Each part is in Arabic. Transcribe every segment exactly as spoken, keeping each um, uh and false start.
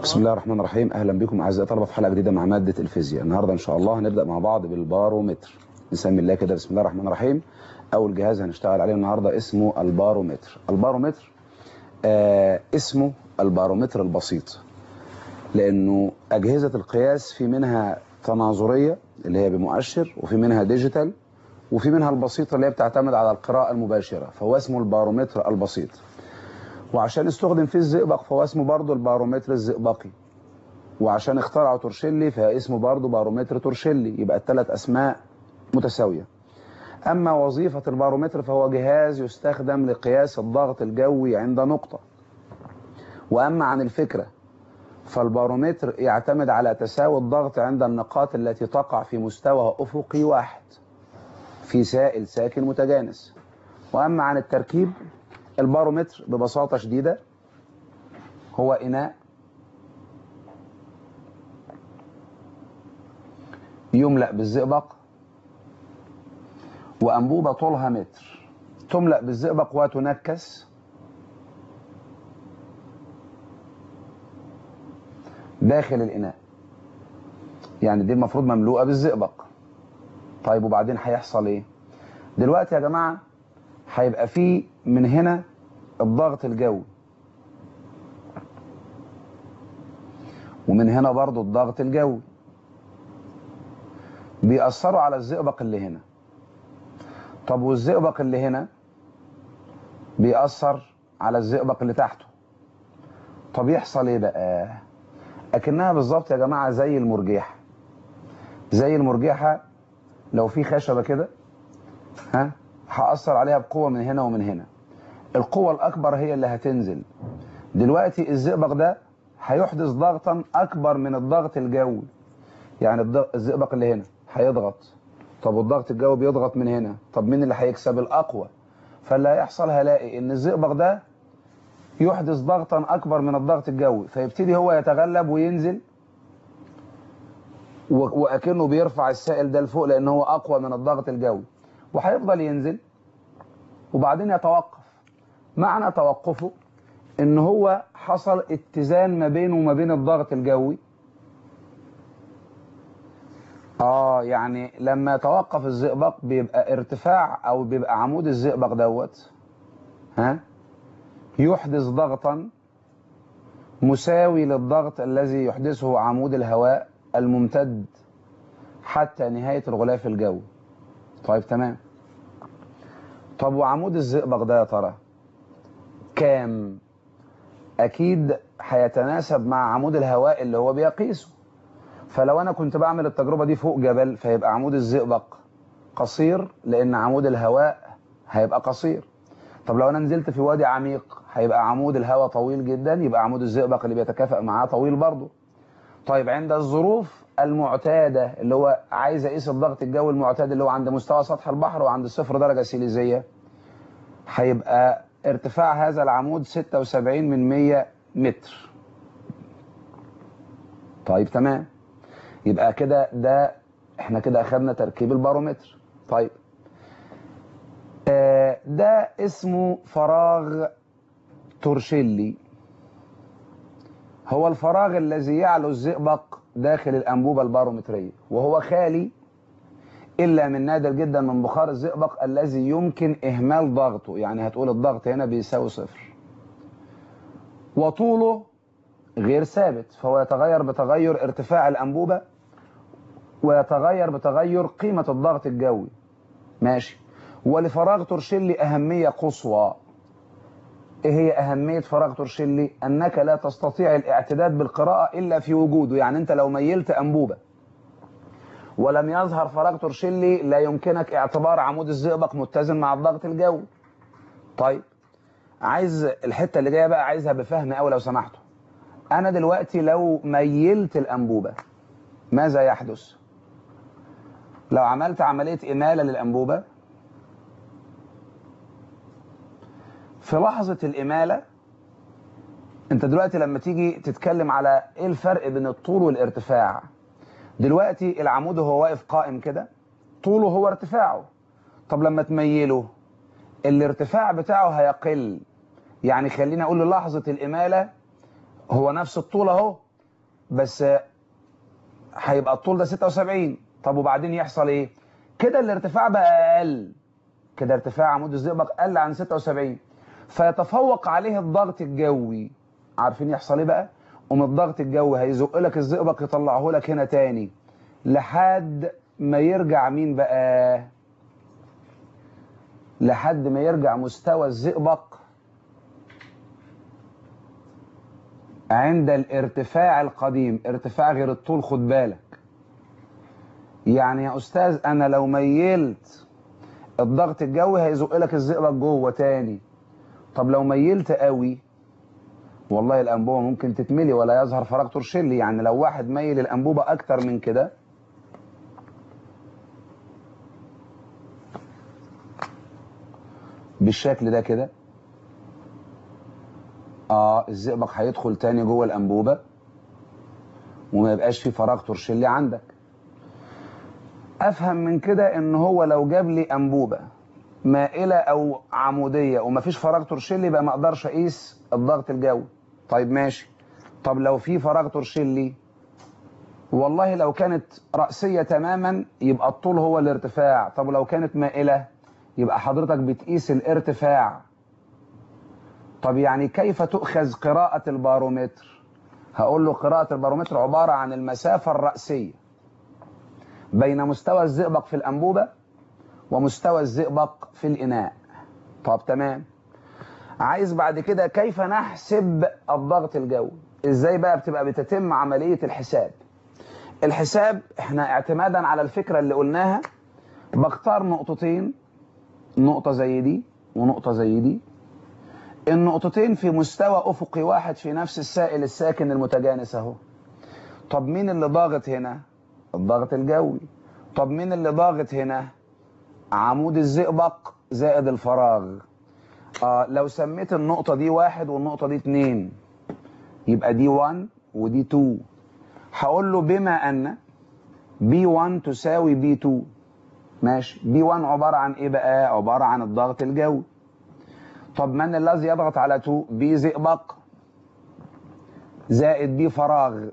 بسم الله الرحمن الرحيم. اهلا بكم اعزائي الطلبه في حلقه جديده مع ماده الفيزياء. النهارده ان شاء الله هنبدا مع بعض بالبارومتر. نسمي الله كده، بسم الله الرحمن الرحيم. اول جهاز هنشتغل عليه النهارده اسمه البارومتر. البارومتر آه اسمه البارومتر البسيط، لانه اجهزه القياس في منها تناظريه اللي هي بمؤشر، وفي منها ديجيتال، وفي منها البسيطه اللي هي بتعتمد على القراءه المباشره، فهو اسمه البارومتر البسيط. وعشان يستخدم فيه الزئبق فهو اسمه برضه البارومتر الزئبقي. وعشان اخترعوا تورشيلي فاسمه برضه بارومتر تورشيلي. يبقى الثلاث اسماء متساويه. اما وظيفه البارومتر فهو جهاز يستخدم لقياس الضغط الجوي عند نقطه. واما عن الفكره فالبارومتر يعتمد على تساوي الضغط عند النقاط التي تقع في مستوى افقي واحد في سائل ساكن متجانس. واما عن التركيب، البارومتر ببساطه شديده هو اناء يملأ بالزئبق، وأنبوبة طولها متر تملأ بالزئبق وتنكس داخل الإناء. يعني دي المفروض مملوءة بالزئبق. طيب وبعدين هيحصل ايه؟ دلوقتي يا جماعة هيبقى فيه من هنا الضغط الجوي، ومن هنا برضو الضغط الجوي، بيأثروا على الزئبق اللي هنا. طب والزئبق اللي هنا بيأثر على الزئبق اللي تحته. طب يحصل ايه بقى؟ اكنها بالظبط يا جماعه زي المرجيحه. زي المرجيحه لو في خشبه كده، ها، هأثر عليها بقوه من هنا ومن هنا. القوه الاكبر هي اللي هتنزل. دلوقتي الزئبق ده هيحدث ضغطا اكبر من الضغط الجوي. يعني الزئبق اللي هنا هيضغط، طب والضغط الجوي بيضغط من هنا، طب مين اللي هيكسب؟ الاقوى. فاللي هيحصل هلاقي ان الزئبق ده يحدث ضغطا اكبر من الضغط الجوي، فيبتدي هو يتغلب وينزل، واكنه بيرفع السائل ده لفوق لان هو اقوى من الضغط الجوي، وهيفضل ينزل وبعدين يتوقف. معنى توقفه ان هو حصل اتزان ما بينه وما بين الضغط الجوي. اه يعني لما يتوقف الزئبق بيبقى ارتفاع او بيبقى عمود الزئبق دوت ها يحدث ضغطا مساوي للضغط الذي يحدثه عمود الهواء الممتد حتى نهاية الغلاف الجوي. طيب تمام. طب وعمود الزئبق ده يا ترى كام؟ اكيد هيتناسب مع عمود الهواء اللي هو بيقيسه. فلو انا كنت بعمل التجربة دي فوق جبل فيبقى عمود الزئبق قصير لان عمود الهواء هيبقى قصير. طب لو انا نزلت في وادي عميق هيبقى عمود الهواء طويل جدا، يبقى عمود الزئبق اللي بيتكافئ معاه طويل برضه. طيب عند الظروف المعتادة اللي هو عايز اقيس الضغط الجوي المعتاد اللي هو عند مستوى سطح البحر وعند صفر درجة سيليزية، هيبقى ارتفاع هذا العمود ستة وسبعين من مية متر. طيب تمام. يبقى كده ده احنا كده اخدنا تركيب البارومتر. طيب آه ده اسمه فراغ تورشيلي. هو الفراغ الذي يعلو الزئبق داخل الأنبوبة البارومترية، وهو خالي إلا من نادر جدا من بخار الزئبق الذي يمكن إهمال ضغطه. يعني هتقول الضغط هنا بيساوي صفر، وطوله غير ثابت، فهو يتغير بتغير ارتفاع الأنبوبة ويتغير بتغير قيمة الضغط الجوي. ماشي. ولفراغ تورشيلي أهمية قصوى. ايه هي اهمية فراغ تورشيلي؟ انك لا تستطيع الاعتداد بالقراءة الا في وجوده. يعني انت لو ميلت انبوبة ولم يظهر فراغ تورشيلي لا يمكنك اعتبار عمود الزئبق متزن مع الضغط الجوي. طيب عايز الحتة اللي جاية بقى عايزها بفهم قوي لو سمحتوا. انا دلوقتي لو ميلت الانبوبة ماذا يحدث؟ لو عملت عملية امالة للانبوبة، في لحظة الامالة انت دلوقتي لما تيجي تتكلم على ايه الفرق بين الطول والارتفاع، دلوقتي العمود هو واقف قائم كده، طوله هو ارتفاعه. طب لما تميله الارتفاع بتاعه هيقل. يعني خلينا اقول للحظة الامالة هو نفس الطول اهو، بس هيبقى الطول ده ستة وسبعين. طب وبعدين يحصل ايه؟ كده الارتفاع بقى اقل، كده ارتفاع عمود الزئبق قل عن ستة وسبعين، فيتفوق عليه الضغط الجوي. عارفين يحصل ايه بقى؟ قوم الضغط الجوي هيزق لك الزئبق يطلعه لك هنا تاني لحد ما يرجع مين بقى؟ لحد ما يرجع مستوى الزئبق عند الارتفاع القديم. ارتفاع غير الطول، خد بالك. يعني يا استاذ انا لو ميلت الضغط الجوي هيزق لك الزئبق جوه تاني. طب لو ميلت قوي والله الانبوبه ممكن تتملي ولا يظهر فراغ تورشيلي. يعني لو واحد ميل الانبوبه اكتر من كده بالشكل ده كده، اه الزئبق هيدخل تاني جوه الانبوبه وما يبقاش في فراغ تورشيلي عندك. افهم من كده ان هو لو جاب لي انبوبه مائله او عموديه ومفيش فراغ تورشيلي يبقى ما اقدرش اقيس الضغط الجوي. طيب ماشي. طب لو في فراغ تورشيلي، والله لو كانت رأسية تماما يبقى الطول هو الارتفاع. طب لو كانت مائلة يبقى حضرتك بتقيس الارتفاع. طب يعني كيف تؤخذ قراءة البارومتر؟ هقول له قراءة البارومتر عبارة عن المسافة الرأسية بين مستوى الزئبق في الأنبوبة ومستوى الزئبق في الإناء. طب تمام. عايز بعد كده كيف نحسب الضغط الجوي؟ ازاي بقى بتبقى بتتم عملية الحساب؟ الحساب احنا اعتمادا على الفكرة اللي قلناها بختار نقطتين، نقطة زي دي ونقطة زي دي. النقطتين في مستوى أفقي واحد في نفس السائل الساكن المتجانس اهو. طب مين اللي ضاغط هنا؟ الضغط الجوي. طب مين اللي ضاغط هنا؟ عمود الزئبق زائد الفراغ. آه لو سميت النقطة دي واحد والنقطة دي اتنين يبقى دي واحد ودي اتنين. هقول له بما أن بي واحد تساوي بي اتنين. ماشي. بي واحد عبارة عن ايه بقى؟ عبارة عن الضغط الجوي. طب من الذي يضغط على اتنين؟ بي زئبق زائد بي فراغ.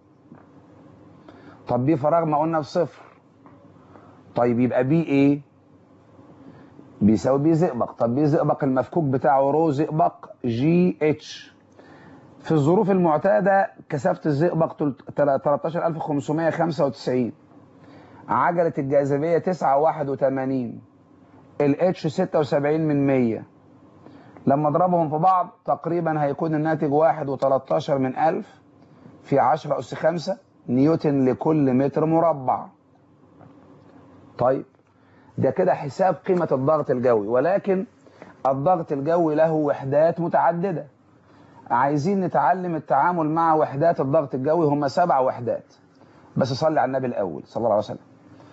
طب بي فراغ ما قلنا بصفر. طيب يبقى بي ايه؟ بيساوي بي زئبق. طب بي زئبق المفكوك بتاعه رو زئبق جي اتش. في الظروف المعتادة كثافة الزئبق تلتاشر ألف وخمسمية وخمسة وتسعين، عجلة الجاذبية تسعة واحد وتمانين، الاتش ستة وسبعين من مية. لما اضربهم في بعض تقريبا هيكون الناتج واحد وتلتاشر من ألف في عشرة أس خمسة نيوتن لكل متر مربع. طيب ده كده حساب قيمة الضغط الجوي، ولكن الضغط الجوي له وحدات متعددة. عايزين نتعلم التعامل مع وحدات الضغط الجوي. هم سبع وحدات، بس صلي على النبي الأول صلى الله عليه وسلم.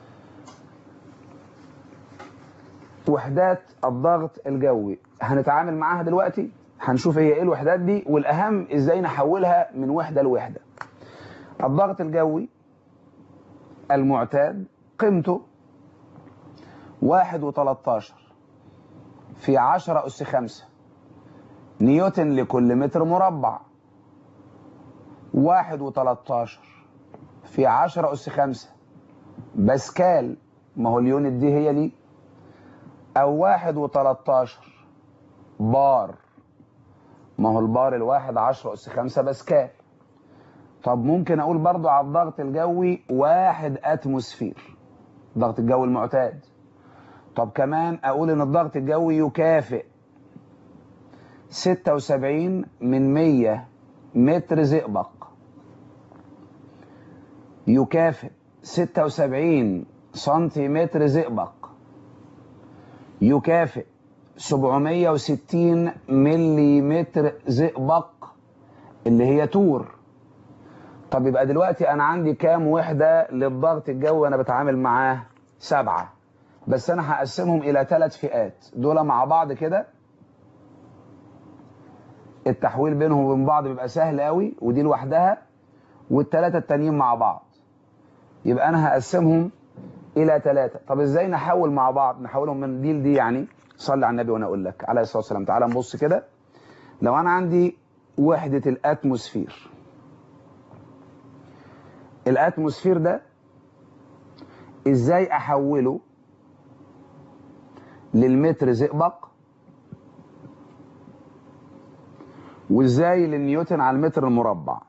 وحدات الضغط الجوي هنتعامل معاها دلوقتي، هنشوف هي ايه الوحدات دي، والأهم ازاي نحولها من وحدة لوحدة. الضغط الجوي المعتاد قيمته واحد وتلتاشر في عشرة أس خمسة نيوتن لكل متر مربع. واحد وتلتاشر في عشرة أس خمسة باسكال، ما هو اليونت دي هي دي، أو واحد وتلتاشر بار، ما هو البار الواحد عشرة أس خمسة باسكال. طب ممكن أقول برضو على الضغط الجوي واحد أتموسفير، الضغط الجوي المعتاد. طب كمان أقول إن الضغط الجوي يكافئ ستة وسبعين من مية متر زئبق، يكافئ ستة وسبعين سنتيمتر زئبق، يكافئ سبعمية وستين مليمتر زئبق اللي هي تور. طب يبقى دلوقتي أنا عندي كام وحدة للضغط الجوي أنا بتعامل معاه؟ سبعة، بس أنا هقسمهم إلى ثلاث فئات. دول مع بعض كده التحويل بينهم وبين بعض بيبقى سهل قوي، ودي لوحدها، والثلاثة التانيين مع بعض. يبقى أنا هقسمهم إلى ثلاثة. طب إزاي نحول مع بعض؟ نحولهم من دي لدي يعني. صلي على النبي وأنا أقول لك عليه الصلاة والسلام. تعالى نبص كده. لو أنا عندي وحدة الأتموسفير الاتموسفير ده ازاي احوله للمتر زئبق وازاي للنيوتن على المتر المربع.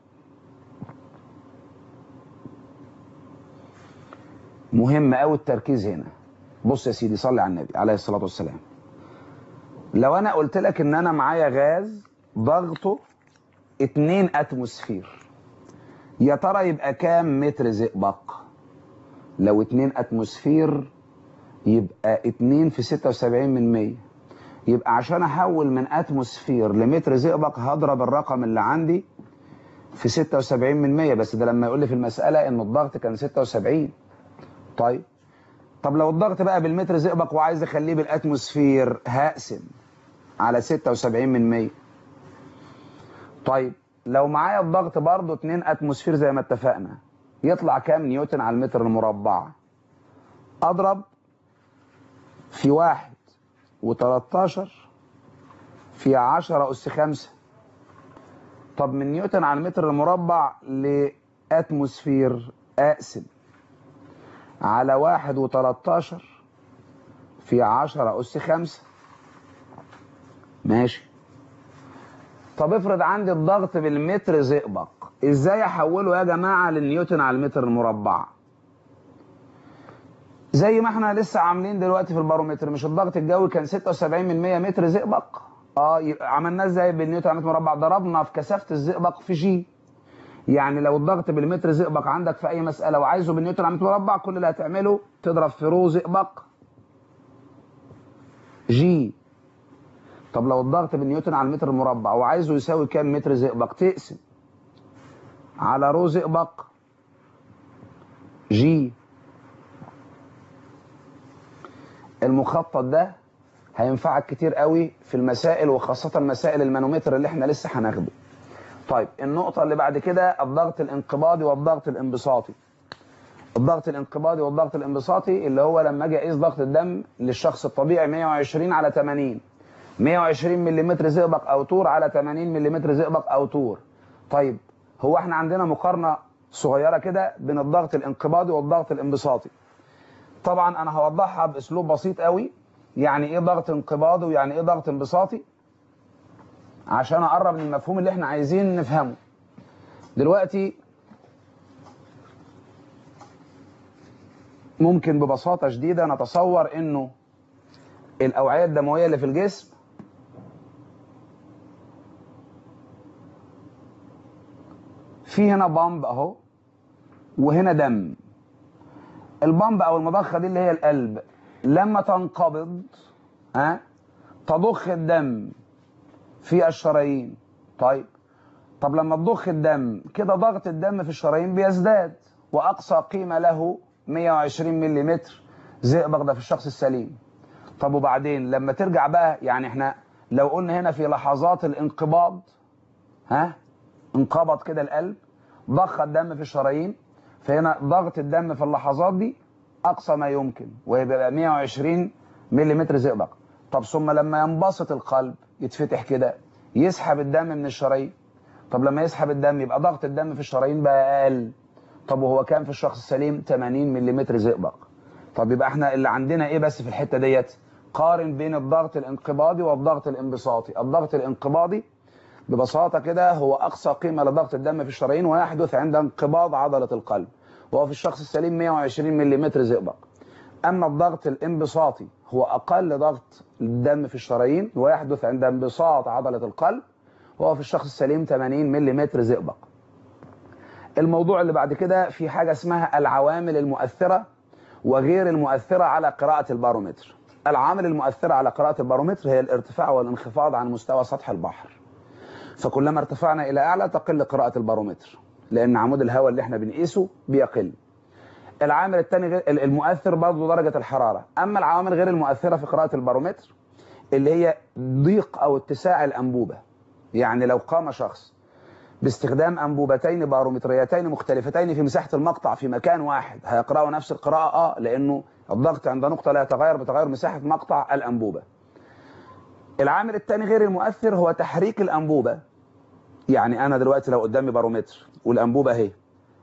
مهم قوي التركيز هنا. بص يا سيدي، صلي على النبي عليه الصلاة والسلام. لو انا قلت لك ان انا معايا غاز ضغطه اتنين اتموسفير، يا ترى يبقى كام متر زئبق؟ لو اتنين اتموسفير يبقى اتنين في ستة وسبعين من مية. يبقى عشان احول من اتموسفير لمتر زئبق هضرب الرقم اللي عندي في ستة وسبعين من مية، بس ده لما يقول لي في المسألة ان الضغط كان ستة وسبعين. طيب طب لو الضغط بقى بالمتر زئبق وعايز اخليه بالاتموسفير، هقسم على ستة وسبعين من مية. طيب لو معايا الضغط برضه اتنين اتموسفير زي ما اتفقنا، يطلع كام نيوتن على المتر المربع؟ اضرب في واحد وتلاتاشر في عشرة أس خمسة. طب من نيوتن على المتر المربع لأتموسفير أقسم على واحد وتلاتاشر في عشرة أس خمسة. ماشي. طب افرض عندي الضغط بالمتر زئبق، ازاي احوله يا جماعة للنيوتن على المتر المربع؟ زي ما احنا لسه عاملين دلوقتي في البارومتر، مش الضغط الجوي كان ستة وسبعين من مية متر زئبق؟ اه، عملناه ازاي بالنيوتن على المتر المربع؟ ضربنا في كثافة الزئبق في جي. يعني لو الضغط بالمتر زئبق عندك في اي مسألة وعايزه بالنيوتن على المتر المربع، كل اللي هتعمله تضرب في رو زئبق جي. طب لو الضغط بالنيوتن على المتر المربع وعايزه يساوي كام متر زئبق، تقسم على رو زئبق جي. المخطط ده هينفعك كتير قوي في المسائل، وخاصة مسائل المانومتر اللي احنا لسه هناخده. طيب النقطة اللي بعد كده الضغط الانقباضي والضغط الانبساطي. الضغط الانقباضي والضغط الانبساطي اللي هو لما اجي اقيس ضغط الدم للشخص الطبيعي مية وعشرين على تمانين، مية وعشرين ملم زئبق او تور على تمانين ملم زئبق او تور. طيب هو احنا عندنا مقارنة صغيرة كده بين الضغط الانقباضي والضغط الانبساطي. طبعا انا هوضحها باسلوب بسيط قوي، يعني ايه ضغط انقباضي ويعني ايه ضغط انبساطي، عشان اقرب من المفهوم اللي احنا عايزين نفهمه. دلوقتي ممكن ببساطة شديدة نتصور انه الاوعية الدموية اللي في الجسم في هنا بامب اهو، وهنا دم. البامب او المضخة دي اللي هي القلب، لما تنقبض ها تضخ الدم في الشرايين. طيب طب لما تضخ الدم كده ضغط الدم في الشرايين بيزداد، واقصى قيمة له مية وعشرين ملم زئبق، ده في الشخص السليم. طب وبعدين لما ترجع بقى، يعني احنا لو قلنا هنا في لحظات الانقباض ها انقبض كده القلب، ضخ الدم في الشرايين، فهنا ضغط الدم في اللحظات دي اقصى ما يمكن ويبقى مية وعشرين ملم زئبق. طب ثم لما ينبسط القلب يتفتح كده يسحب الدم من الشرايين. طب لما يسحب الدم يبقى ضغط الدم في الشرايين بقى اقل. طب وهو كام في الشخص السليم؟ تمانين ملم زئبق. طب يبقى احنا اللي عندنا ايه بس في الحتة ديت؟ قارن بين الضغط الانقباضي والضغط الانبساطي. الضغط الانقباضي ببساطة كده هو أقصى قيمة لضغط الدم في الشرايين ويحدث عند انقباض عضلة القلب، وهو في الشخص السليم مية وعشرين ملم زئبق. أما الضغط الانبساطي هو أقل ضغط الدم في الشرايين ويحدث عند انبساط عضلة القلب، وهو في الشخص السليم تمانين ملم زئبق. الموضوع اللي بعد كده في حاجة اسمها العوامل المؤثرة وغير المؤثرة على قراءة البارومتر. العوامل المؤثرة على قراءة البارومتر هي الارتفاع والانخفاض عن مستوى سطح البحر. فكلما ارتفعنا إلى أعلى تقل قراءة البارومتر، لأن عمود الهواء اللي احنا بنقيسه بيقل. العامل الثاني المؤثر برضه درجة الحرارة. أما العوامل غير المؤثرة في قراءة البارومتر اللي هي ضيق أو اتساع الأنبوبة. يعني لو قام شخص باستخدام أنبوبتين بارومتريتين مختلفتين في مساحة المقطع في مكان واحد، هيقرأوا نفس القراءة اه لأنه الضغط عند نقطة لا يتغير بتغير مساحة مقطع الأنبوبة. العامل الثاني غير المؤثر هو تحريك الأنبوبة. يعني أنا دلوقتي لو قدامي بارومتر والأنبوبة اهي،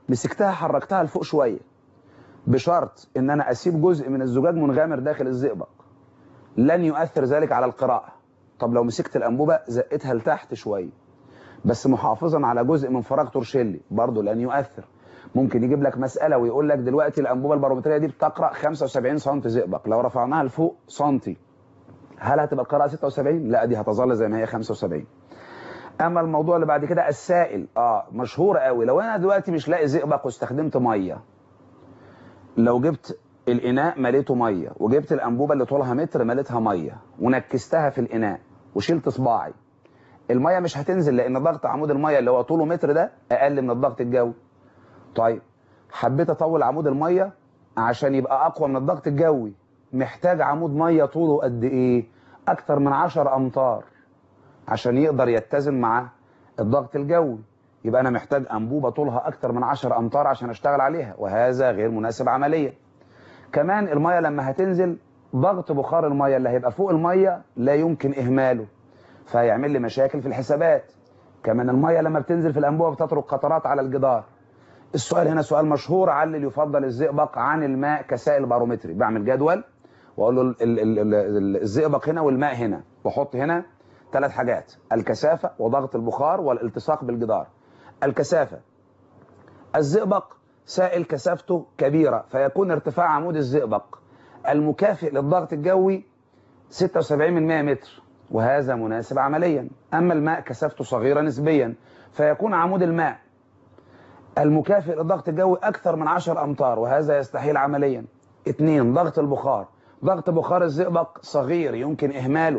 مسكتها حركتها لفوق شويه، بشرط ان انا اسيب جزء من الزجاج منغمر داخل الزئبق، لن يؤثر ذلك على القراءه. طب لو مسكت الانبوبه زقتها لتحت شويه بس محافظا على جزء من فراغ تورشيلي، برضه لن يؤثر. ممكن يجيب لك مساله ويقول لك دلوقتي الانبوبه البارومتريه دي بتقرا خمسة وسبعين سم زئبق، لو رفعناها لفوق سنتي هل هتبقى القراءه ستة وسبعين؟ لا، دي هتظل زي ما هي خمسة وسبعين. اما الموضوع اللي بعد كده السائل، اه مشهور قوي. لو انا دلوقتي مش لاقي زئبق واستخدمت ميه، لو جبت الاناء مليته ميه وجبت الانبوبه اللي طولها متر مليتها ميه ونكستها في الاناء وشلت صباعي، الميه مش هتنزل لان ضغط عمود الميه اللي هو طوله متر ده اقل من الضغط الجوي. طيب حبيت اطول عمود الميه عشان يبقى اقوى من الضغط الجوي، محتاج عمود ميه طوله قد ايه؟ اكتر من عشرة امتار عشان يقدر يتزن مع الضغط الجوي. يبقى انا محتاج انبوبه طولها اكتر من عشرة امتار عشان اشتغل عليها، وهذا غير مناسب عمليا. كمان الميه لما هتنزل ضغط بخار الميه اللي هيبقى فوق الميه لا يمكن اهماله، فهيعمل لي مشاكل في الحسابات. كمان الميه لما بتنزل في الانبوبه بتترك قطرات على الجدار. السؤال هنا سؤال مشهور: علل يفضل الزئبق عن الماء كسائل بارومتري. بعمل جدول واقول له ال- ال- ال- الزئبق هنا والماء هنا، واحط هنا ثلاث حاجات: الكثافه وضغط البخار والالتصاق بالجدار. الكثافه: الزئبق سائل كثافته كبيره فيكون ارتفاع عمود الزئبق المكافئ للضغط الجوي ستة وسبعين من مئة متر، وهذا مناسب عمليا. اما الماء كثافته صغيره نسبيا فيكون عمود الماء المكافئ للضغط الجوي اكثر من عشرة امتار، وهذا يستحيل عمليا. اثنين، ضغط البخار: ضغط بخار الزئبق صغير يمكن اهماله،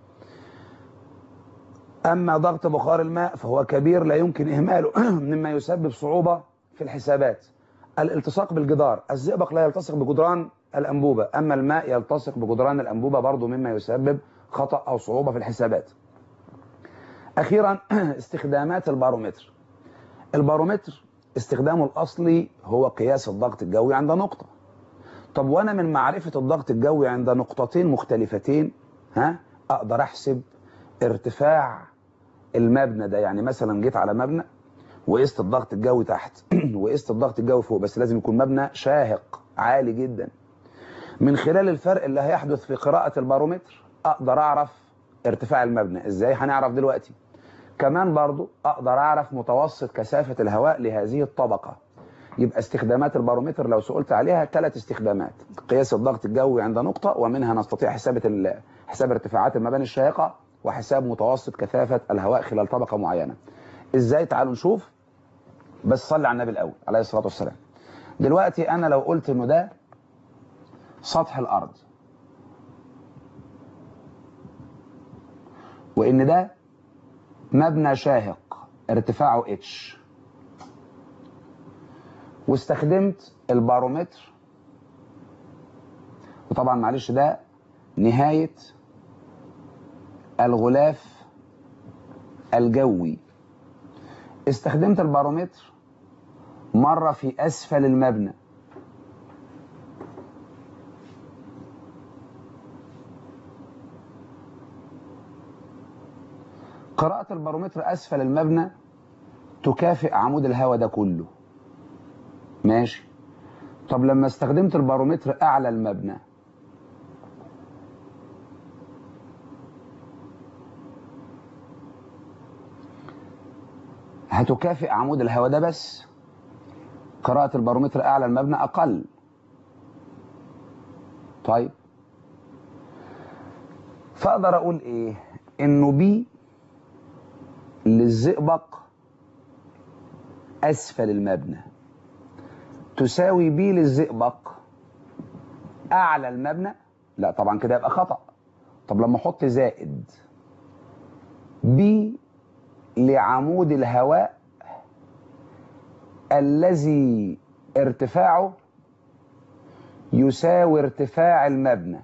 اما ضغط بخار الماء فهو كبير لا يمكن اهماله مما يسبب صعوبه في الحسابات. الالتصاق بالجدار: الزئبق لا يلتصق بجدران الانبوبه، اما الماء يلتصق بجدران الانبوبه برضه مما يسبب خطا او صعوبه في الحسابات. اخيرا استخدامات البارومتر. البارومتر استخدامه الاصلي هو قياس الضغط الجوي عند نقطه. طب وانا من معرفه الضغط الجوي عند نقطتين مختلفتين ها اقدر احسب ارتفاع المبنى ده. يعني مثلا جيت على مبنى وقست الضغط الجوي تحت وقست الضغط الجوي فوق، بس لازم يكون مبنى شاهق عالي جدا. من خلال الفرق اللي هيحدث في قراءة البارومتر اقدر اعرف ارتفاع المبنى. ازاي؟ هنعرف دلوقتي. كمان برضو اقدر اعرف متوسط كثافة الهواء لهذه الطبقة. يبقى استخدامات البارومتر لو سئلت عليها ثلاث استخدامات: قياس الضغط الجوي عند نقطة، ومنها نستطيع حساب حساب ارتفاعات المباني الشاهقة، وحساب متوسط كثافة الهواء خلال طبقة معينة. ازاي؟ تعالوا نشوف. بس صلي على النبي الاول عليه الصلاة والسلام. دلوقتي انا لو قلت انه ده سطح الارض، وان ده مبنى شاهق ارتفاعه اتش، واستخدمت البارومتر، وطبعا معلش ده نهاية الغلاف الجوي، استخدمت البارومتر مرة في أسفل المبنى قراءة البارومتر أسفل المبنى تكافئ عمود الهواء ده كله. ماشي. طب لما استخدمت البارومتر أعلى المبنى، هتكافئ عمود الهواء ده بس. قراءة البارومتر أعلى المبنى أقل. طيب فأقدر أقول إيه؟ إنه بي للزئبق أسفل المبنى تساوي بي للزئبق أعلى المبنى. لا طبعا كده يبقى خطأ. طب لما أحط زائد بي لعمود الهواء الذي ارتفاعه يساوي ارتفاع المبنى.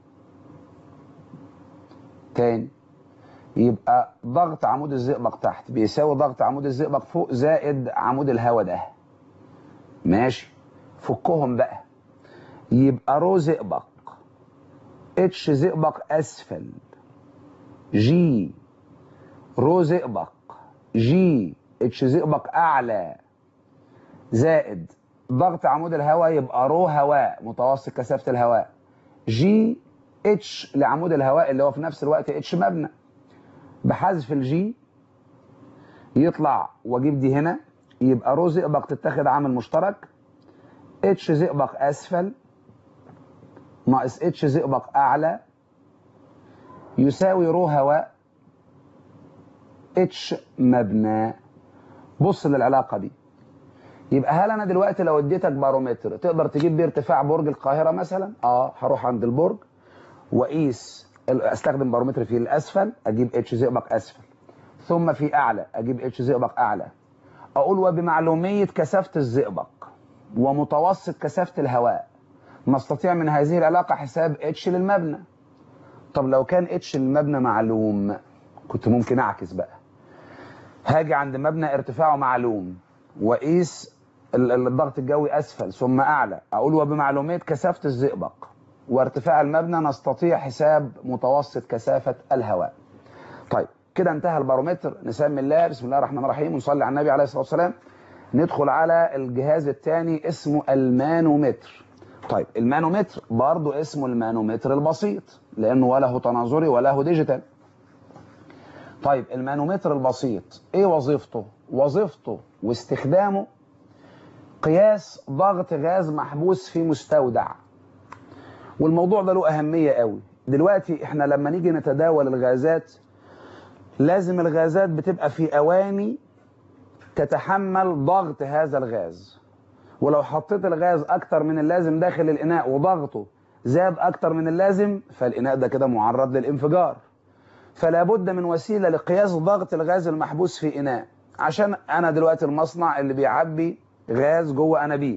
تاني، يبقى ضغط عمود الزئبق تحت بيساوي ضغط عمود الزئبق فوق زائد عمود الهواء ده. ماشي. فكهم بقى. يبقى رو زئبق اتش زئبق اسفل جي رو زئبق جي اتش زئبق اعلى زائد ضغط عمود الهواء يبقى رو هواء متوسط كثافة الهواء، جي اتش لعمود الهواء اللي هو في نفس الوقت اتش مبنى. بحذف الجي يطلع واجيب دي هنا، يبقى رو زئبق تتاخد عامل مشترك، اتش زئبق اسفل ناقص اتش زئبق اعلى يساوي رو هواء اتش مبنى. بص للعلاقة دي. يبقى هل انا دلوقتي لو اديتك بارومتر تقدر تجيب بيه ارتفاع برج القاهرة مثلا؟ اه هروح عند البرج واقيس، استخدم بارومتر في الاسفل اجيب اتش زئبق اسفل، ثم في اعلى اجيب اتش زئبق اعلى. اقول وبمعلومية كثافة الزئبق ومتوسط كثافة الهواء نستطيع من هذه العلاقة حساب اتش للمبنى. طب لو كان اتش للمبنى معلوم كنت ممكن اعكس بقى، هاجي عند مبنى ارتفاعه معلوم واقيس الضغط الجوي اسفل ثم اعلى، اقول وبمعلوميه كثافه الزئبق وارتفاع المبنى نستطيع حساب متوسط كثافه الهواء. طيب كده انتهى البارومتر. نسمي الله، بسم الله الرحمن الرحيم، ونصلي على النبي عليه الصلاه والسلام. ندخل على الجهاز الثاني اسمه المانومتر. طيب المانومتر برضه اسمه المانومتر البسيط لانه ولا هو تناظري ولا هو ديجيتال. طيب المانومتر البسيط ايه وظيفته؟ وظيفته واستخدامه قياس ضغط غاز محبوس في مستودع. والموضوع ده له أهمية قوي. دلوقتي احنا لما نيجي نتداول الغازات لازم الغازات بتبقى في أواني تتحمل ضغط هذا الغاز، ولو حطيت الغاز أكتر من اللازم داخل الإناء وضغطه زاد أكتر من اللازم فالإناء ده كده معرض للانفجار. فلا بد من وسيلة لقياس ضغط الغاز المحبوس في إناء. عشان أنا دلوقتي المصنع اللي بيعبي غاز جوه أنابيب،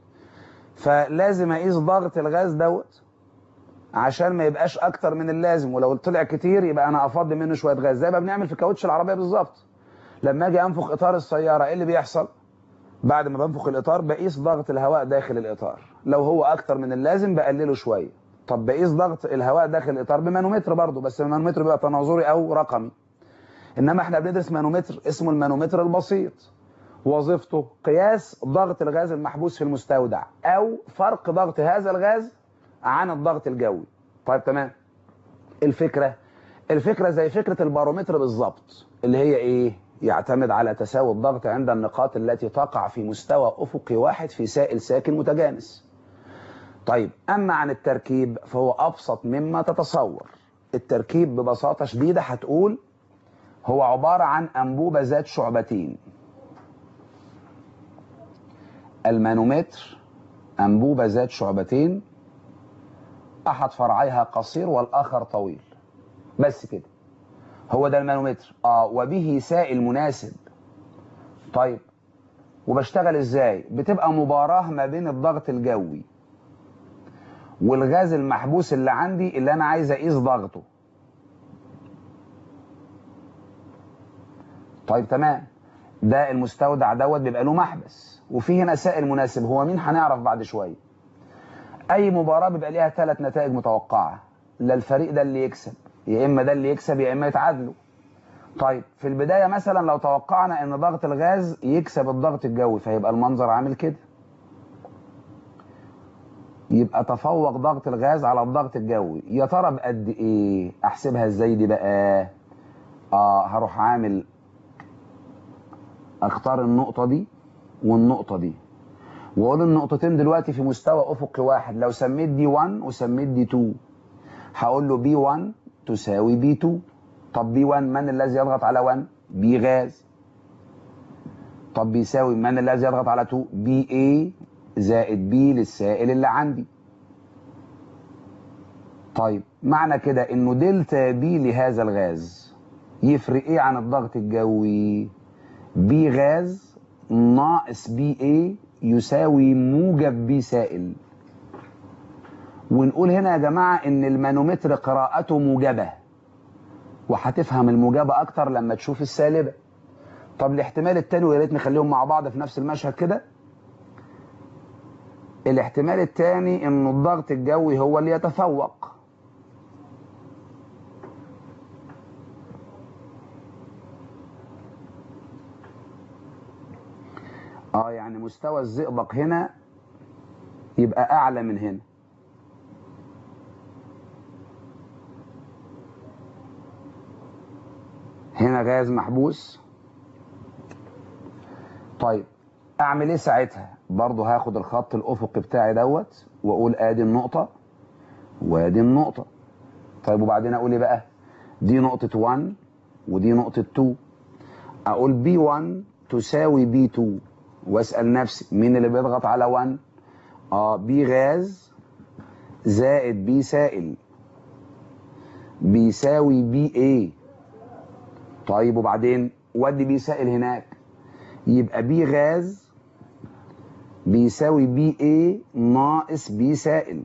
فلازم أقيس ضغط الغاز دوت عشان ما يبقاش أكتر من اللازم، ولو طلع كتير يبقى أنا أفضي منه شوية غاز، زي ما بنعمل في كاوتش العربية بالظبط. لما أجي أنفخ إطار السيارة إيه اللي بيحصل؟ بعد ما بنفخ الإطار بقيس ضغط الهواء داخل الإطار، لو هو أكتر من اللازم بقلله شوية. طب بقيس ضغط الهواء داخل الإطار بمانومتر برضه، بس المانومتر بيبقى تناظري أو رقمي. انما احنا بندرس مانومتر اسمه المانومتر البسيط، وظيفته قياس ضغط الغاز المحبوس في المستودع او فرق ضغط هذا الغاز عن الضغط الجوي. طيب تمام. الفكره الفكره زي فكره البارومتر بالظبط، اللي هي ايه؟ يعتمد على تساوي الضغط عند النقاط التي تقع في مستوى افقي واحد في سائل ساكن متجانس. طيب اما عن التركيب فهو ابسط مما تتصور. التركيب ببساطه شديده هتقول هو عبارة عن أنبوبة ذات شعبتين. المانومتر أنبوبة ذات شعبتين، أحد فرعيها قصير والآخر طويل، بس كده. هو ده المانومتر. آه وبه سائل مناسب. طيب وبشتغل إزاي؟ بتبقى مباراة ما بين الضغط الجوي والغاز المحبوس اللي عندي اللي أنا عايز أقيس ضغطه. طيب تمام. ده المستودع دوت بيبقى له محبس وفيه هنا سائل مناسب. هو مين هنعرف بعد شويه. اي مباراه بيبقى ليها ثلاث نتائج متوقعه، لا الفريق ده اللي يكسب، يا اما ده اللي يكسب يا اما يتعادلوا. طيب في البدايه مثلا لو توقعنا ان ضغط الغاز يكسب الضغط الجوي فيبقى المنظر عامل كده، يبقى تفوق ضغط الغاز على الضغط الجوي. يا ترى بقد ايه؟ احسبها ازاي دي بقى؟ اه هروح عامل اختار النقطه دي والنقطه دي واقول النقطتين دلوقتي في مستوى افقي واحد. لو سميت دي واحد وسميت دي اتنين هقول له بي واحد تساوي بي اتنين. طب بي واحد من الذي يضغط على واحد؟ بي غاز. طب بيساوي من الذي يضغط على اتنين؟ بي اي زائد بي للسائل اللي عندي. طيب معنى كده انه دلتا بي لهذا الغاز يفرق ايه عن الضغط الجوي؟ بي غاز ناقص بي اي يساوي موجب بي سائل. ونقول هنا يا جماعة ان المانومتر قراءته موجبة، وهتفهم الموجبة اكتر لما تشوف السالبة. طب الاحتمال التاني، ويا ريت نخليهم مع بعض في نفس المشهد كده. الاحتمال التاني ان الضغط الجوي هو اللي يتفوق. اه يعني مستوى الزئبق هنا يبقى أعلى من هنا. هنا غاز محبوس. طيب أعمل إيه ساعتها؟ برضه هاخد الخط الأفقي بتاعي دوت وأقول آدي النقطة وآدي النقطة. طيب وبعدين أقول إيه بقى؟ دي نقطة واحد ودي نقطة اتنين. أقول بي واحد تساوي بي اتنين وأسأل نفسي مين اللي بيضغط على واحد؟ آه بي غاز زائد بي سائل بيساوي بي ايه. طيب وبعدين ودي بي سائل هناك، يبقى بي غاز بيساوي بي ايه ناقص بي سائل.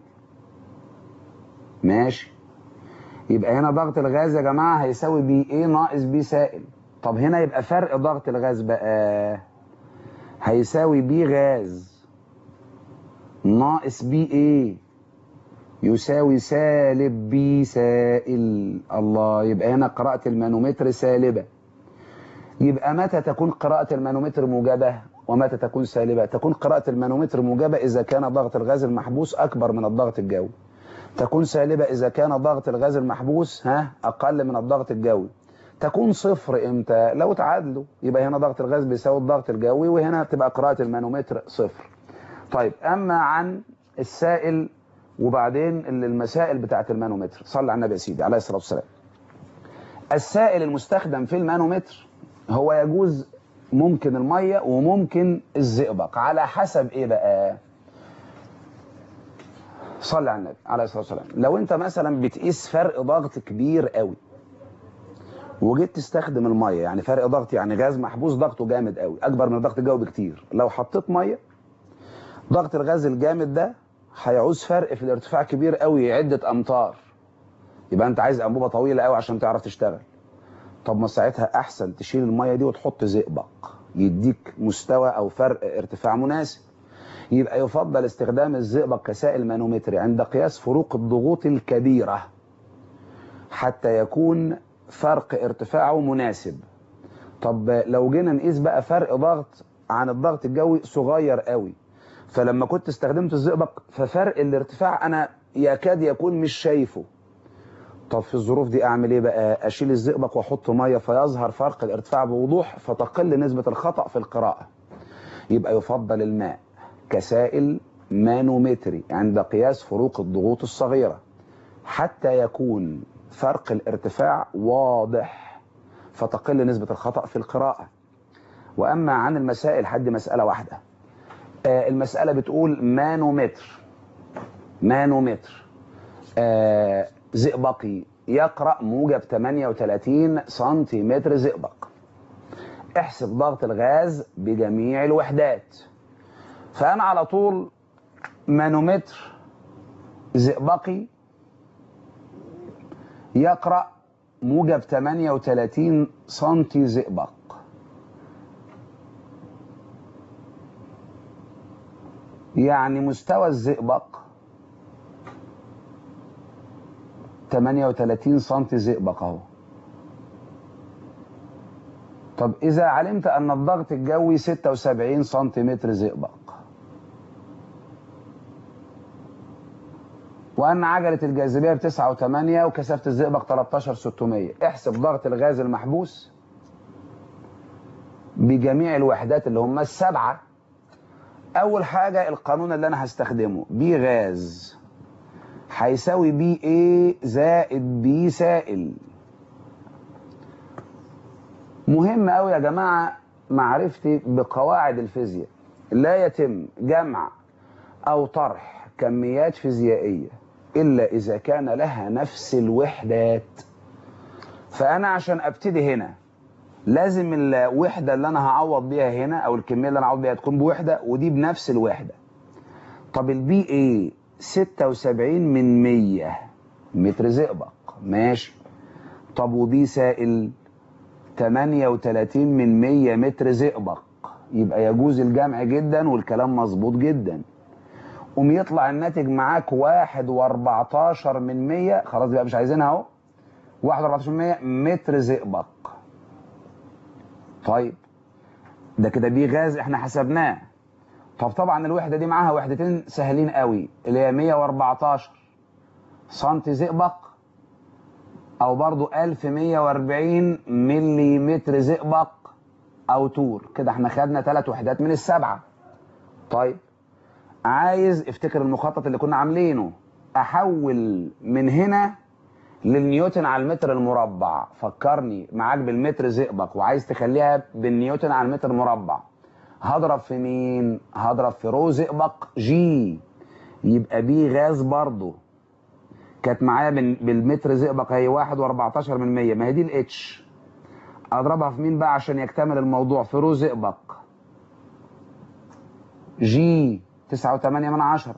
ماشي، يبقى هنا ضغط الغاز يا جماعة هيساوي بي ايه ناقص بي سائل. طب هنا يبقى فرق ضغط الغاز بقى هيساوي بي غاز ناقص بي ايه يساوي سالب بي سائل. الله، يبقى هنا قراءة المانومتر سالبة. يبقى متى تكون قراءة المانومتر موجبة ومتى تكون سالبة؟ تكون قراءة المانومتر موجبة إذا كان ضغط الغاز المحبوس أكبر من الضغط الجوي. تكون سالبة إذا كان ضغط الغاز المحبوس ها أقل من الضغط الجوي. تكون صفر إمتى؟ لو تعادلوا، يبقى هنا ضغط الغاز بيساوي الضغط الجوي وهنا تبقى قراءة المانومتر صفر. طيب أما عن السائل وبعدين المسائل بتاعت المانومتر، صلى على النبي يا سيدي عليه الصلاة والسلام. السائل المستخدم في المانومتر هو يجوز ممكن المية وممكن الزئبق، على حسب ايه بقى؟ صلى على النبي عليه الصلاة والسلام. لو انت مثلا بتقيس فرق ضغط كبير قوي وجيت تستخدم المية، يعني فرق ضغط يعني غاز محبوس ضغطه جامد قوي اكبر من الضغط الجوي بكتير، لو حطيت مية ضغط الغاز الجامد ده هيعوز فرق في الارتفاع كبير قوي عدة امتار، يبقى انت عايز انبوبة طويلة قوي عشان تعرف تشتغل. طب ما ساعتها احسن تشيل المية دي وتحط زئبق يديك مستوى او فرق ارتفاع مناسب. يبقى يفضل استخدام الزئبق كسائل مانومتري عند قياس فروق الضغوط الكبيرة حتى يكون فرق ارتفاعه مناسب. طب لو جينا نقيس بقى فرق ضغط عن الضغط الجوي صغير قوي، فلما كنت استخدمت الزئبق ففرق الارتفاع انا يكاد يكون مش شايفه. طب في الظروف دي اعمل ايه بقى؟ اشيل الزئبق واحط ميه فيظهر فرق الارتفاع بوضوح فتقل نسبة الخطأ في القراءة. يبقى يفضل الماء كسائل مانومتري عند قياس فروق الضغوط الصغيرة حتى يكون فرق الارتفاع واضح فتقل نسبة الخطأ في القراءة. وأما عن المسائل حد مسألة واحدة. آه المسألة بتقول مانومتر مانومتر آه زئبقي يقرأ موجب ثمانية وثلاثين سنتيمتر زئبق. احسب ضغط الغاز بجميع الوحدات. فأنا على طول مانومتر زئبقي يقرأ موجب ثمانية وثلاثين سنتي زئبق. يعني مستوى الزئبق ثمانية وثلاثين سنتي زئبق اهو. طب إذا علمت أن الضغط الجوي ستة وسبعين سنتيمتر زئبق وأن عجلة الجاذبية بتسعة وثمانية وكثافة الزئبق تلتاشر ستمية، احسب ضغط الغاز المحبوس بجميع الوحدات اللي هم السبعة. أول حاجة القانون اللي أنا هستخدمه بي غاز هيساوي بي ايه زائد بي سائل. مهم قوي يا جماعة معرفتي بقواعد الفيزياء. لا يتم جمع أو طرح كميات فيزيائية إلا إذا كان لها نفس الوحدات. فأنا عشان أبتدي هنا لازم الوحدة اللي أنا هعوض بيها هنا أو الكمية اللي أنا هعوض بيها تكون بوحدة ودي بنفس الوحدة. طب البي ايه ستة وسبعين من مية متر زئبق، ماشي. طب وبي سائل ثمانية وثلاثين من مية متر زئبق، يبقى يجوز الجمع جدا والكلام مظبوط جدا. قوم يطلع الناتج معاك واحد واربعتاشر من مية، خلاص بقى مش عايزينها اهو، واحد واربعتاشر من مية متر زئبق. طيب ده كده بيه غاز احنا حسبناه. طب طبعا الوحدة دي معاها وحدتين سهلين قوي، اللي هي مية واربعتاشر سنتي زئبق، او برضو ألف ومية واربعين ملي متر زئبق او تور. كده احنا خدنا ثلاث وحدات من السبعة. طيب عايز افتكر المخطط اللي كنا عاملينه، احول من هنا للنيوتن على المتر المربع. فكرني معاك بالمتر زئبق وعايز تخليها بالنيوتن على المتر مربع. هضرب في مين؟ هضرب في رو زئبق جي، يبقى بي غاز برضه كانت معايا بالمتر زئبق اهي واحد واربعتاشر من مية، ما هي دي الاتش. اضربها في مين بقى عشان يكتمل الموضوع؟ في رو زئبق جي تسعة وتمانية من عشرة.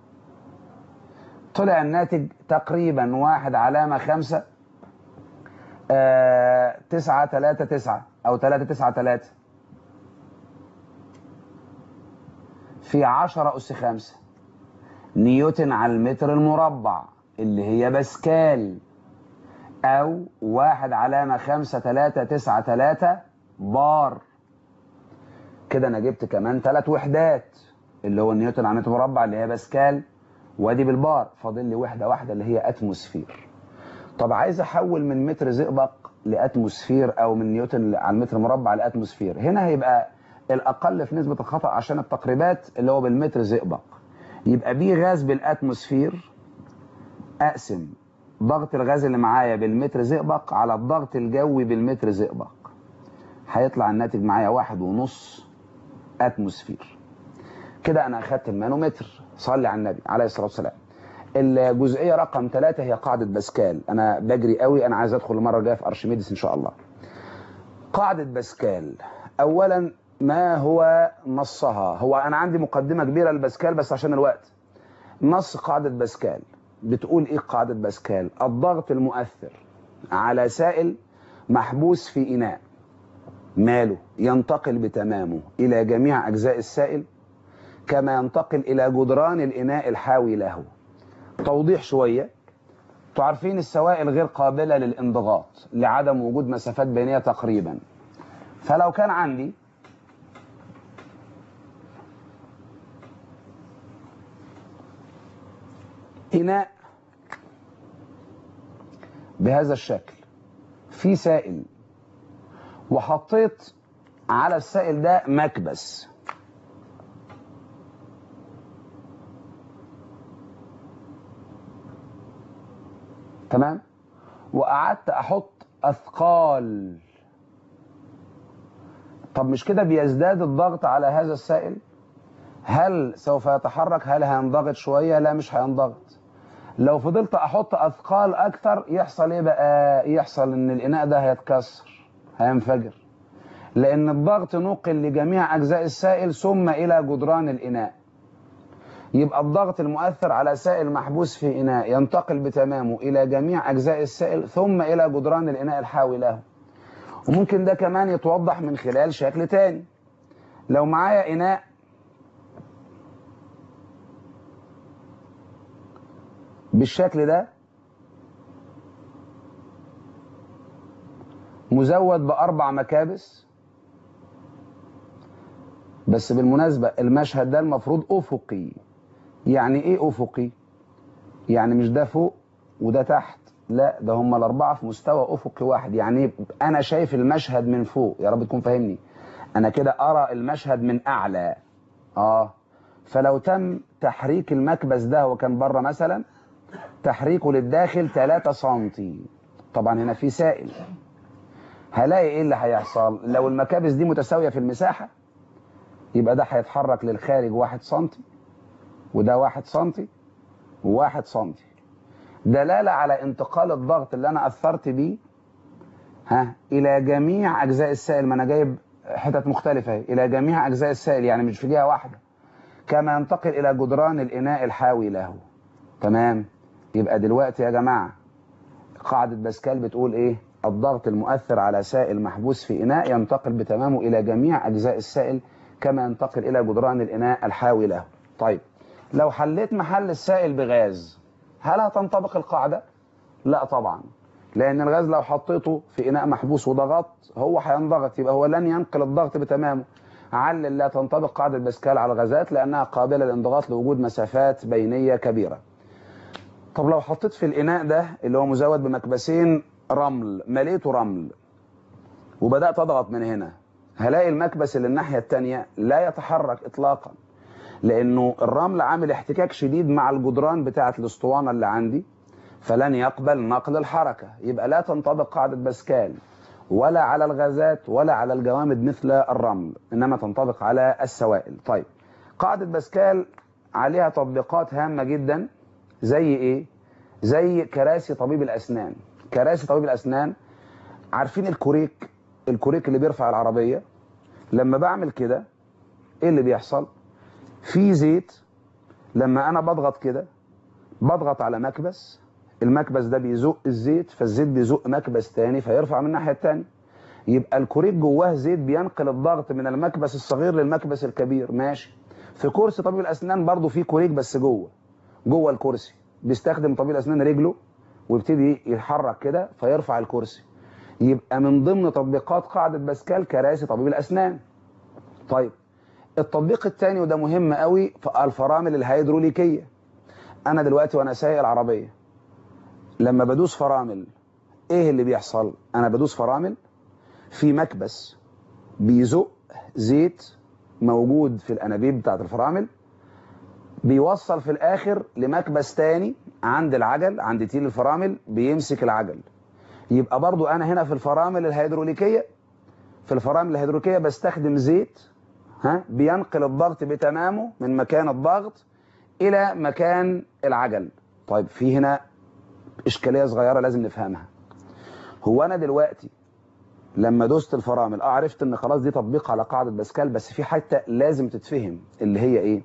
طلع الناتج تقريبا واحد علامة خمسة آه تسعة تلاتة تسعة او تلاتة تسعة تلاتة في عشرة أس خمسة نيوتن على المتر المربع، اللي هي باسكال، او واحد علامة خمسة تلاتة تسعة تلاتة بار. كده انا جبت كمان ثلاث وحدات، اللي هو النيوتن على المتر المربع اللي هي باسكال، وادي بالبار. فاضل لي وحدة واحدة اللي هي اتموسفير. طب عايز احول من متر زئبق لاتموسفير، او من نيوتن على المتر المربع لاتموسفير. هنا هيبقى الاقل في نسبة الخطأ عشان التقريبات اللي هو بالمتر زئبق. يبقى بي غاز بالاتموسفير اقسم ضغط الغاز اللي معايا بالمتر زئبق على الضغط الجوي بالمتر زئبق، هيطلع الناتج معايا واحد ونص اتموسفير. كده انا اخدت المانومتر. صلي على النبي عليه الصلاة والسلام. الجزئية رقم ثلاثة هي قاعدة باسكال. انا بجري قوي، انا عايز ادخل المرة الجاية في ارشميدس ان شاء الله. قاعدة باسكال، اولا ما هو نصها؟ هو انا عندي مقدمة كبيرة لباسكال بس عشان الوقت. نص قاعدة باسكال بتقول ايه؟ قاعدة باسكال: الضغط المؤثر على سائل محبوس في اناء ماله ينتقل بتمامه الى جميع اجزاء السائل كما ينتقل الى جدران الاناء الحاوي له. توضيح شوية. تعرفين السوائل غير قابلة للانضغاط لعدم وجود مسافات بينية تقريبا. فلو كان عندي إناء بهذا الشكل في سائل، وحطيت على السائل ده مكبس، تمام، وقعدت احط اثقال. طب مش كده بيزداد الضغط على هذا السائل؟ هل سوف يتحرك؟ هل هينضغط شوية؟ لا مش هينضغط. لو فضلت احط اثقال اكتر يحصل ايه بقى؟ يحصل ان الاناء ده هيتكسر، هينفجر، لان الضغط نقل لجميع اجزاء السائل ثم الى جدران الاناء. يبقى الضغط المؤثر على سائل محبوس في إناء ينتقل بتمامه إلى جميع أجزاء السائل ثم إلى جدران الإناء الحاوي له. وممكن ده كمان يتوضح من خلال شكل تاني. لو معايا إناء بالشكل ده مزود بأربع مكابس، بس بالمناسبة المشهد ده المفروض أفقي. يعني إيه أفقي؟ يعني مش ده فوق وده تحت، لا ده هم الأربعة في مستوى أفقي واحد. يعني أنا شايف المشهد من فوق، يا رب تكون فاهمني. أنا كده أرى المشهد من أعلى. آه فلو تم تحريك المكبس ده وكان بره مثلا، تحريكه للداخل ثلاثة سنتي، طبعا هنا في سائل، هلاقي إيه اللي هيحصل؟ لو المكابس دي متساوية في المساحة يبقى ده هيتحرك للخارج واحد سنتي، وده واحد سنتي وواحد سنتي، دلالة على انتقال الضغط اللي أنا أثرت بيه ها إلى جميع أجزاء السائل. ما أنا جايب حتت مختلفة هي. إلى جميع أجزاء السائل، يعني مش في جهة واحدة، كما ينتقل إلى جدران الإناء الحاوي له. تمام. يبقى دلوقتي يا جماعة قاعدة باسكال بتقول إيه؟ الضغط المؤثر على سائل محبوس في إناء ينتقل بتمامه إلى جميع أجزاء السائل كما ينتقل إلى جدران الإناء الحاوي له. طيب لو حليت محل السائل بغاز هل هتنطبق القاعدة؟ لا طبعا، لأن الغاز لو حطيته في إناء محبوس وضغط هو هينضغط، يبقى هو لن ينقل الضغط بتمامه. علل لا تنطبق قاعدة باسكال على الغازات لأنها قابلة للانضغاط لوجود مسافات بينية كبيرة. طب لو حطيت في الإناء ده اللي هو مزود بمكبسين رمل، مليته رمل وبدأت أضغط من هنا، هلاقي المكبس اللي الناحية التانية لا يتحرك إطلاقا، لأنه الرمل عامل احتكاك شديد مع الجدران بتاعة الاسطوانة اللي عندي، فلن يقبل نقل الحركة. يبقى لا تنطبق قاعدة باسكال ولا على الغازات ولا على الجوامد مثل الرمل، إنما تنطبق على السوائل. طيب قاعدة باسكال عليها تطبيقات هامة جدا، زي إيه؟ زي كراسي طبيب الأسنان. كراسي طبيب الأسنان، عارفين الكوريك؟ الكوريك اللي بيرفع العربية، لما بعمل كده إيه اللي بيحصل؟ في زيت، لما أنا بضغط كده بضغط على مكبس، المكبس ده بيزق الزيت، فالزيت بيزق مكبس تاني فيرفع من الناحية التانية. يبقى الكوريك جواه زيت بينقل الضغط من المكبس الصغير للمكبس الكبير. ماشي. في كرسي طبيب الأسنان برضو في كوريك بس جوه جوه الكرسي، بيستخدم طبيب الأسنان رجله ويبتدي يتحرك كده فيرفع الكرسي. يبقى من ضمن تطبيقات قاعدة باسكال كراسي طبيب الأسنان. طيب التطبيق الثاني وده مهم قوي، في الفرامل الهيدروليكية. أنا دلوقتي وأنا سايق العربية لما بدوس فرامل إيه اللي بيحصل؟ أنا بدوس فرامل في مكبس بيزق زيت موجود في الأنابيب بتاعت الفرامل، بيوصل في الآخر لمكبس تاني عند العجل، عند تيل الفرامل بيمسك العجل. يبقى برضو أنا هنا في الفرامل الهيدروليكية، في الفرامل الهيدروليكية بستخدم زيت ها بينقل الضغط بتمامه من مكان الضغط إلى مكان العجل. طيب في هنا إشكالية صغيرة لازم نفهمها. هو أنا دلوقتي لما دوست الفرامل اه عرفت ان خلاص دي تطبيق على قاعدة باسكال، بس في حتة لازم تتفهم اللي هي ايه؟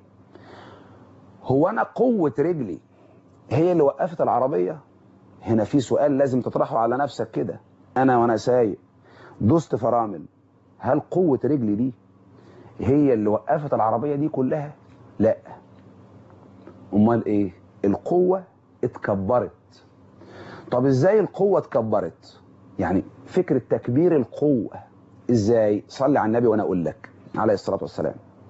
هو انا قوة رجلي هي اللي وقفت العربية؟ هنا في سؤال لازم تطرحه على نفسك كده. انا وانا سايق دوست فرامل، هل قوة رجلي دي هي اللي وقفت العربية دي كلها؟ لا. امال ايه؟ القوة اتكبرت. طب ازاي القوة اتكبرت؟ يعني فكرة تكبير القوة ازاي؟ صلي على النبي وانا اقول لك عليه الصلاة والسلام.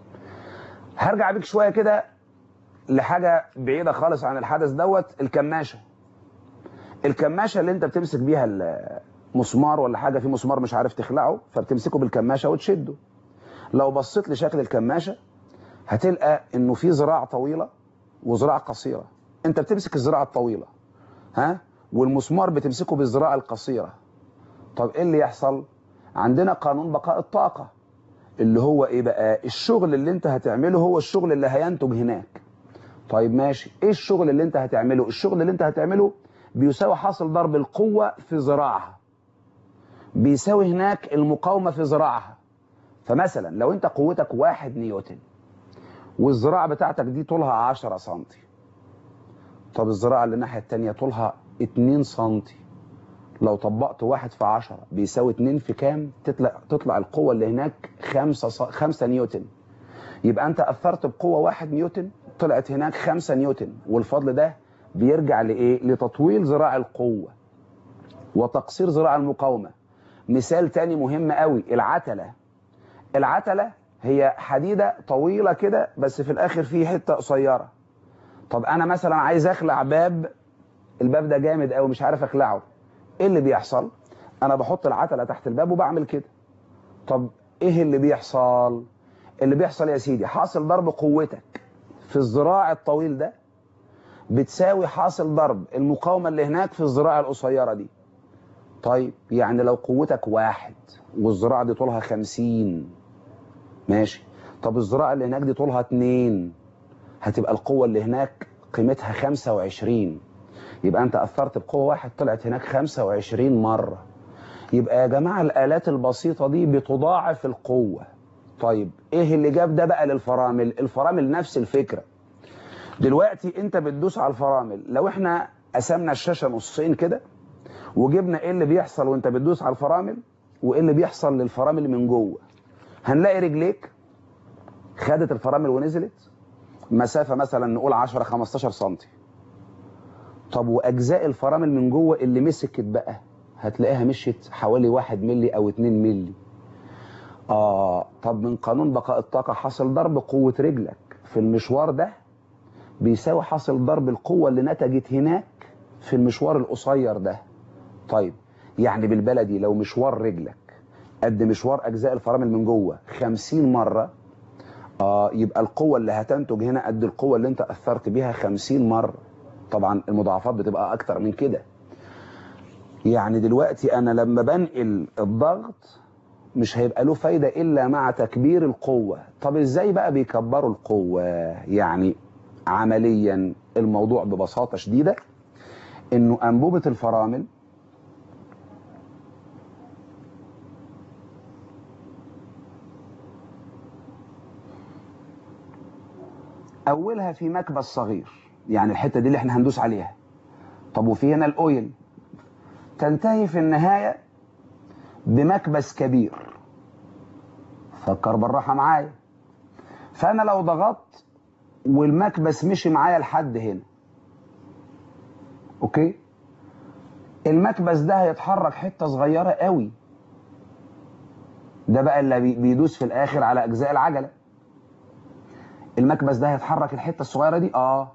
هرجع بيك شوية كده لحاجة بعيدة خالص عن الحدث دوت، الكماشة. الكماشة اللي انت بتمسك بيها المسمار ولا حاجة، في مسمار مش عارف تخلعه فبتمسكه بالكماشة وتشده. لو بصيت لشكل الكماشة هتلقى انه في ذراع طويلة وذراع قصيرة. انت بتمسك الذراع الطويلة ها، والمسمار بتمسكه بالذراع القصيرة. طب ايه اللي يحصل؟ عندنا قانون بقاء الطاقة اللي هو ايه بقى؟ الشغل اللي انت هتعمله هو الشغل اللي هينتج هناك. طيب ماشي، ايه الشغل اللي انت هتعمله؟ الشغل اللي انت هتعمله بيساوي حاصل ضرب القوة في ذراعها، بيساوي هناك المقاومة في ذراعها. فمثلا لو انت قوتك واحد نيوتن والذراع بتاعتك دي طولها عشرة سنتي، طب الذراع اللي الناحية التانية طولها اتنين سنتي، لو طبقت واحد في عشرة بيساوي اتنين في كام؟ تطلع تطلع القوة اللي هناك خمسة ص... خمسة نيوتن. يبقى انت اثرت بقوة واحد نيوتن، طلعت هناك خمسة نيوتن، والفضل ده بيرجع لايه؟ لتطويل ذراع القوة وتقصير ذراع المقاومة. مثال تاني مهم قوي، العتلة. العتلة هي حديدة طويلة كده بس في الاخر فيه حتة قصيرة. طب انا مثلا عايز اخلع باب، الباب ده جامد قوي مش عارف اخلعه، ايه اللي بيحصل؟ انا بحط العتلة تحت الباب وبعمل كده. طب ايه اللي بيحصل؟ اللي بيحصل يا سيدي حاصل ضرب قوتك في الذراع الطويل ده بتساوي حاصل ضرب المقاومة اللي هناك في الذراع القصيرة دي. طيب يعني لو قوتك واحد والذراع دي طولها خمسين، ماشي، طب الذراع اللي هناك دي طولها اتنين، هتبقى القوة اللي هناك قيمتها خمسة وعشرين. يبقى انت اثرت بقوة واحد طلعت هناك خمسة وعشرين مرة. يبقى يا جماعة الآلات البسيطة دي بتضاعف القوة. طيب ايه اللي جاب ده بقى للفرامل؟ الفرامل نفس الفكرة. دلوقتي انت بتدوس على الفرامل، لو احنا قسمنا الشاشة نصين كده وجبنا ايه اللي بيحصل وانت بتدوس على الفرامل وايه اللي بيحصل للفرامل من جوه، هنلاقي رجليك خدت الفرامل ونزلت مسافة مثلا نقول عشرة خمستاشر سنتي. طب واجزاء الفرامل من جوه اللي مسكت بقى هتلاقيها مشيت حوالي واحد ملي او اتنين ملي. آه طب من قانون بقاء الطاقة حاصل ضرب قوة رجلك في المشوار ده بيساوي حاصل ضرب القوة اللي نتجت هناك في المشوار القصير ده. طيب يعني بالبلدي لو مشوار رجلك قد مشوار أجزاء الفرامل من جوه خمسين مرة، آه يبقى القوة اللي هتنتج هنا قد القوة اللي انت أثرت بيها خمسين مرة. طبعا المضاعفات بتبقى أكتر من كده. يعني دلوقتي أنا لما بنقل الضغط مش هيبقى له فايدة إلا مع تكبير القوة. طب إزاي بقى بيكبروا القوة؟ يعني عمليا الموضوع ببساطة شديدة إنه أنبوبة الفرامل أولها في مكبس صغير، يعني الحتة دي اللي احنا هندوس عليها. طب وفي هنا الأويل، تنتهي في النهاية بمكبس كبير. فكر بالراحة معايا. فأنا لو ضغطت والمكبس مشي معايا لحد هنا، أوكي، المكبس ده هيتحرك حتة صغيرة قوي. ده بقى اللي بيدوس في الآخر على أجزاء العجلة. المكبس ده هيتحرك الحتة الصغيرة دي. آه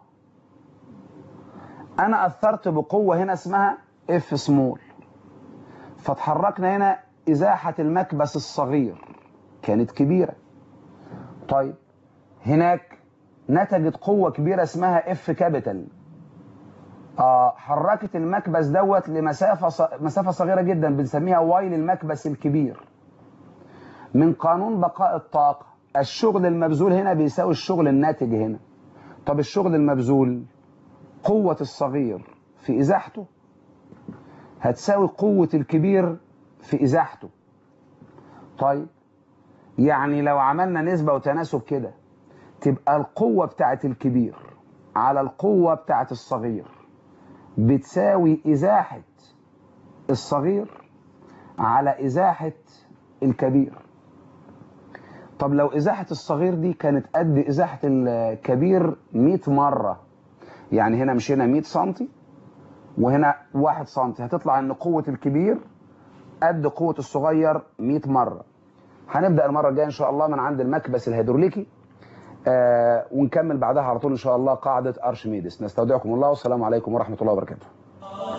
أنا أثرت بقوة هنا اسمها اف سمول، فتحركنا هنا إزاحة المكبس الصغير كانت كبيرة. طيب هناك نتجت قوة كبيرة اسمها اف كابيتال، آه حركت المكبس دوت لمسافة ص... مسافة صغيرة جدا بنسميها واي للمكبس الكبير. من قانون بقاء الطاقة الشغل المبذول هنا بيساوي الشغل الناتج هنا. طب الشغل المبذول قوة الصغير في إزاحته هتساوي قوة الكبير في إزاحته. طيب يعني لو عملنا نسبة وتناسب كده تبقى القوة بتاعت الكبير على القوة بتاعت الصغير بتساوي إزاحة الصغير على إزاحة الكبير. طب لو إزاحة الصغير دي كانت قد إزاحة الكبير مئة مرة، يعني هنا مشينا مئة سنتي وهنا واحد سنتي، هتطلع ان قوة الكبير قد قوة الصغير مئة مرة. هنبدأ المرة الجاية ان شاء الله من عند المكبس الهيدروليكي، آه ونكمل بعدها على طول ان شاء الله قاعدة ارشميدس. نستودعكم الله والسلام عليكم ورحمة الله وبركاته.